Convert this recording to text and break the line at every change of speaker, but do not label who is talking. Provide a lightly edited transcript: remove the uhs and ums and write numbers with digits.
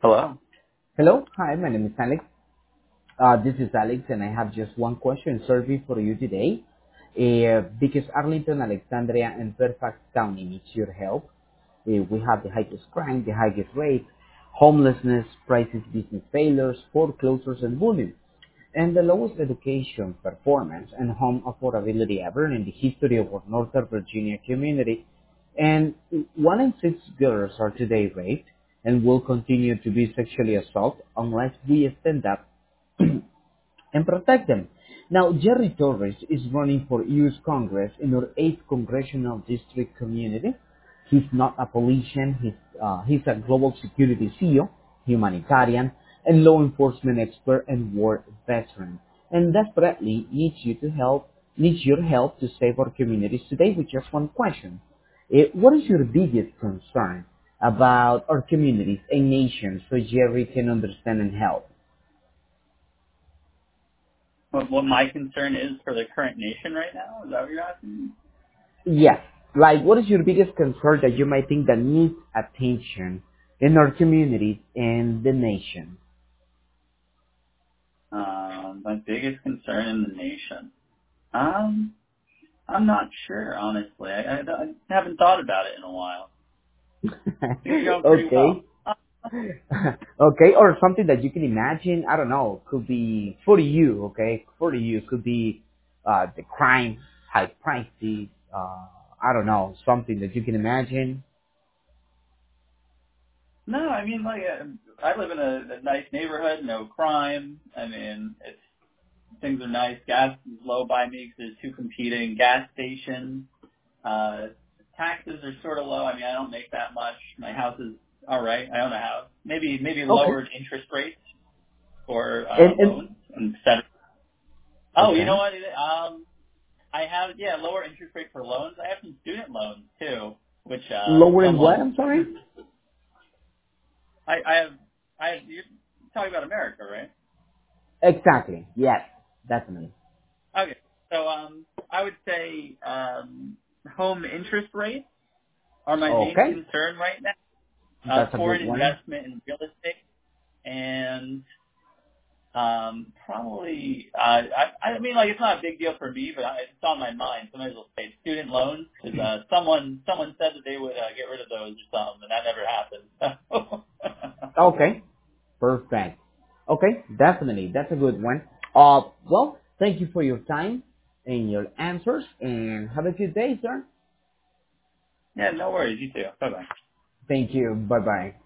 Hello.
Hello. Hi, my name is Alex. This is Alex, and I have just one question survey for you today. Because Arlington, Alexandria, and Fairfax County needs your help. We have the highest crime, the highest rate, homelessness, crisis business failures, foreclosures, and bullying, and the lowest education performance and home affordability ever in the history of our Northern Virginia community. And 1 in 6 girls are today raped and will continue to be sexually assaulted unless we stand up and protect them. Now, Jerry Torres is running for U.S. Congress in our 8th Congressional District community. He's not a politician. He's a global security CEO, humanitarian, and law enforcement expert and war veteran, and desperately needs your help to save our communities today with just one question. What is your biggest concern about our communities and nations so Jerry can understand and help?
What my concern is for the current nation right now? Is that what you're asking?
Yes. Like, what is your biggest concern that you might think that needs attention in our communities and the nation?
My biggest concern in the nation. I'm not sure, honestly. I haven't thought about it in a while. Things are going pretty well.
Okay. Okay, or something that you can imagine. I don't know. Could be for you. Okay, for you could be the crime, high prices. I don't know, something that you can imagine.
No, I mean, like, I live in a nice neighborhood, no crime. I mean, things are nice. Gas is low by me because there's two competing gas stations. Uh, Taxes are sort of low. I mean, I don't make that much. My house is all right. I own a house. Maybe
Okay.
lowered interest rates for
And
loans instead of. Oh, you know
okay,
what? I have lower interest rate for loans. I have some student loans too, which
lowering what?
someone
I'm sorry.
I have you're talking about America, right?
Exactly. Yes, definitely.
Okay, so I would say home interest rates are my main
Okay,
concern right now.
that's a
Foreign
good one.
investment in real estate and probably, I mean, like, it's not a big deal for me, but it's on my mind. Sometimes will say student loans because someone said that they would get rid of those or something, and that never happened.
Okay, perfect. Okay, definitely, that's a good one. Well, thank you for your time and your answers, and have a good day, sir.
Yeah, no worries. You too. Bye bye.
Thank you. Bye bye.